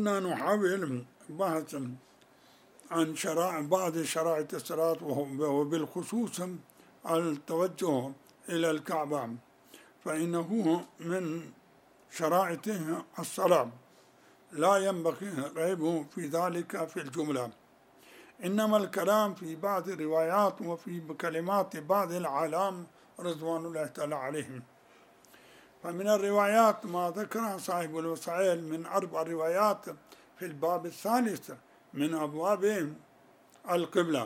كنا نحاول بحث عن بعض شرائع الصلاة وبالخصوص التوجه إلى الكعبة، فإنه من شرائطه الصلاة، لا ينبغي الريب في ذلك في الجملة، إنما الكلام في بعض الروايات وفي كلمات بعض العالم رضوان الله تعالى عليهم. فمن الروايات ما ذكرها صاحب الوسائل من 4 روايات في الباب الثالث من أبواب القبلة،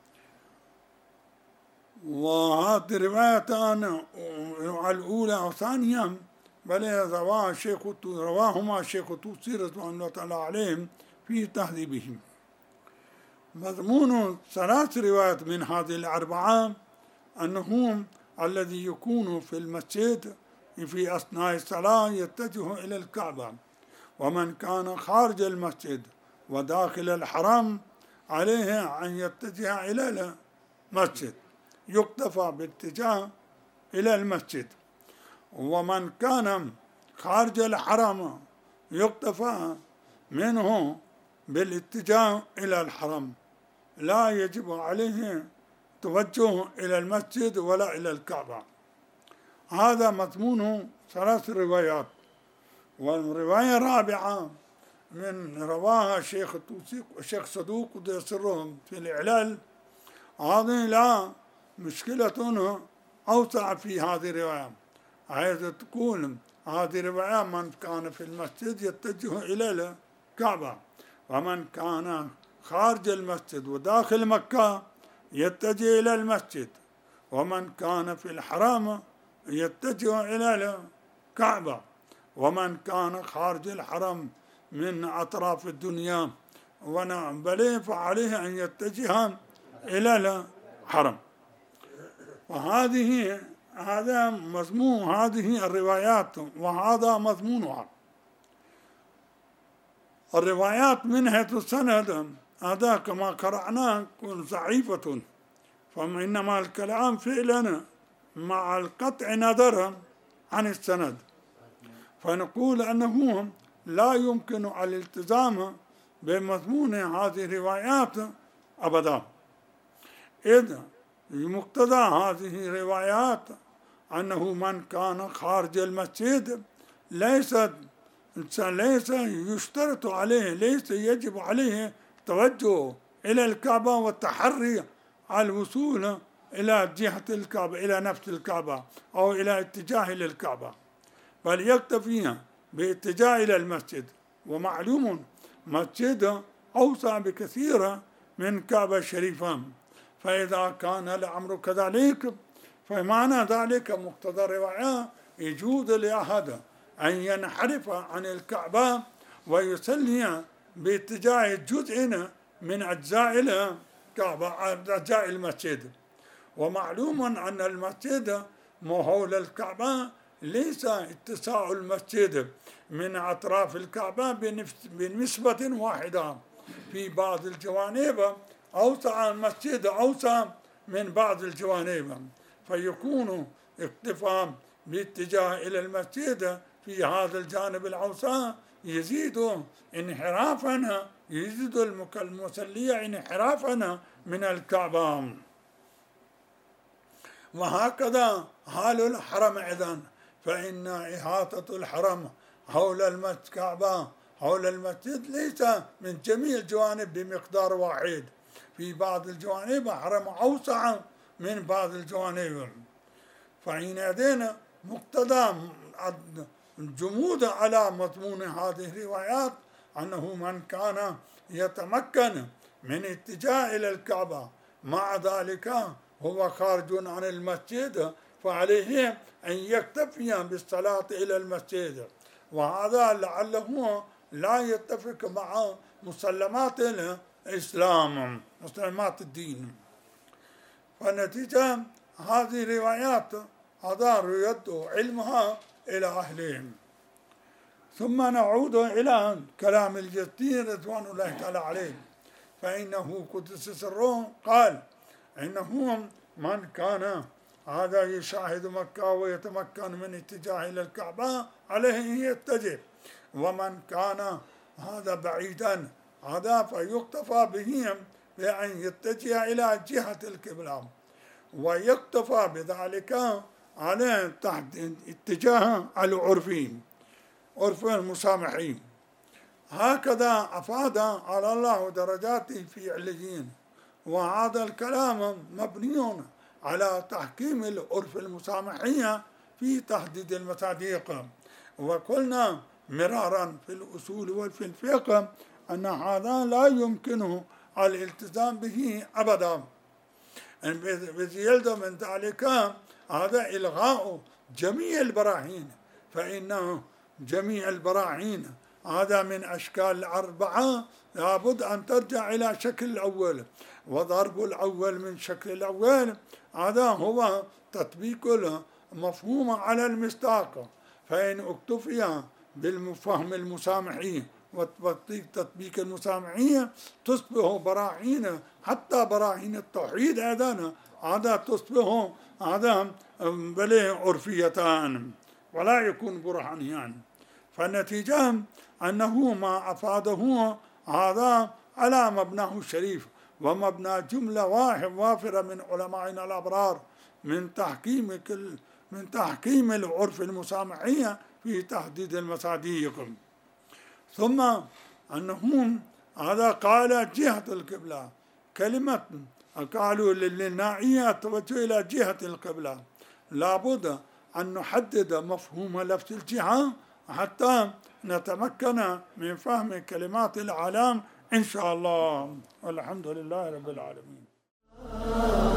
وهذه الروايتان الأولى والثانية بل رواهما الشيخ الطوسي رضوان الله تعالى عليهم في تهذيبهم. مضمون 3 روايات من هذه ال4 أنه الذي يكون في المسجد في أثناء الصلاة يتجه إلى الكعبة، ومن كان خارج المسجد وداخل الحرم عليه أن يتجه إلى المسجد، يقتفى باتجاه إلى المسجد، ومن كان خارج الحرم يقتفى منه بالاتجاه إلى الحرم، لا يجب عليه توجه إلى المسجد ولا إلى الكعبة. هذا مضمون 3 روايات. والرواية الرابعة من رواها الشيخ الطوسي والشيخ صدوق قدس سرهم في الإعلال، هذه لا مشكلة أوسع في هذه الرواية، حيث تقول هذه الرواية من كان في المسجد يتجه إلى الكعبة، ومن كان خارج المسجد وداخل مكة يتجه إلى المسجد، ومن كان في الحرم يتجه إلى الكعبة، ومن كان خارج الحرم من أطراف الدنيا بل فعليه أن يتجه إلى الحرم. هذا مضمون هذه الروايات وهذا مضمونها. الروايات من حيث السند هذا كما قرأنا ضعيفة، فإنما الكلام فعلا مع القطع نظرا عن السند، فنقول أنه لا يمكن الالتزام بمضمون هذه الروايات أبدا، إذ مقتضى هذه الروايات أنه من كان خارج المسجد ليس يشترط عليه، ليس يجب عليه توجه إلى الكعبة والتحري على الوصول إلى جهة الكعبة، إلى نفس الكعبة أو إلى اتجاه إلى الكعبة، بل يكتفي باتجاه إلى المسجد. ومعلوم مسجد أوسع بكثير من كعبة الشريفة، فإذا كان الأمر كذلك فمعنى ذلك مقتضى الرواية يجوز لأحد أن ينحرف عن الكعبة ويصلي باتجاه جزء من أجزاء الكعبة، أجزاء المسجد. ومعلوم أن المسجد حول الكعبة ليس اتساع المسجد من أطراف الكعبة بنسبة واحدة، في بعض الجوانب أوسع المسجد أوسع من بعض الجوانب، فيكون اقتفاء باتجاه إلى المسجد في هذا الجانب الأوسع يزيد انحرافا، يزيد المصلي انحرافا من الكعبة. وهكذا حال الحرم أيضا، فإن إحاطة الحرم حول الكعبة حول المسجد ليس من جميع الجوانب بمقدار واحد، في بعض الجوانب حرم أوسع من بعض الجوانب، فحينئذ مقتضى الجمود على مضمون هذه الروايات أنه من كان يتمكن من اتجاه إلى الكعبة مع ذلك هو خارج عن المسجد، فعليه أن يكتفي بالصلاة إلى المسجد، وهذا لعله لا يتفق مع مسلمات الإسلام، مسلمات الدين. فنتيجة هذه الروايات هذا يرد علمها إلى أهلهم. ثم نعود إلى كلام الجدي رضوان الله تعالى عليه، فإنه قدس سره قال إنه من كان هذا يشاهد مكة ويتمكن من اتجاه إلى الكعبة عليه أن يتجه، ومن كان هذا بعيدا، هذا فيكتفى بهم بأن يتجه إلى جهة القبلة، ويكتفى بذلك على تحت اتجاه العرفي، عرف المسامحين. هكذا أفاد على الله درجاته في عليين، وهذا الكلام مبني على تحكيم العرف المسامحية في تحديد المصادق. وقلنا مرارا في الأصول وفي الفقه أن هذا لا يمكنه الالتزام به أبدا، بزيادة من ذلك هذا إلغاء جميع البراهين، فإنه جميع البراهين هذا من أشكال 4 لابد أن ترجع إلى شكل الأول، وضرب الأول من شكل الأول هذا هو تطبيق المفهوم على المصداق، فإن اكتفي بالفهم المسامحي وتطبيق المسامحية تصبح براهين، حتى براهين التوحيد أيضا هذا تصبح هذا بل عرفيتان ولا يكون برهانيان. فالنتيجة أنه ما أفاده هذا على مبناه الشريف ومبنى جملة وافرة من علمائنا الأبرار من تحكيم العرف المسامحية في تحديد المصادق. ثم أنهم هذا قال جهة القبلة، كلمة قالوا للنائية التوجه إلى جهة القبلة، لابد أن نحدد مفهوم لفظ الجهة حتى نتمكن من فهم كلمات العالم إن شاء الله. والحمد لله رب العالمين.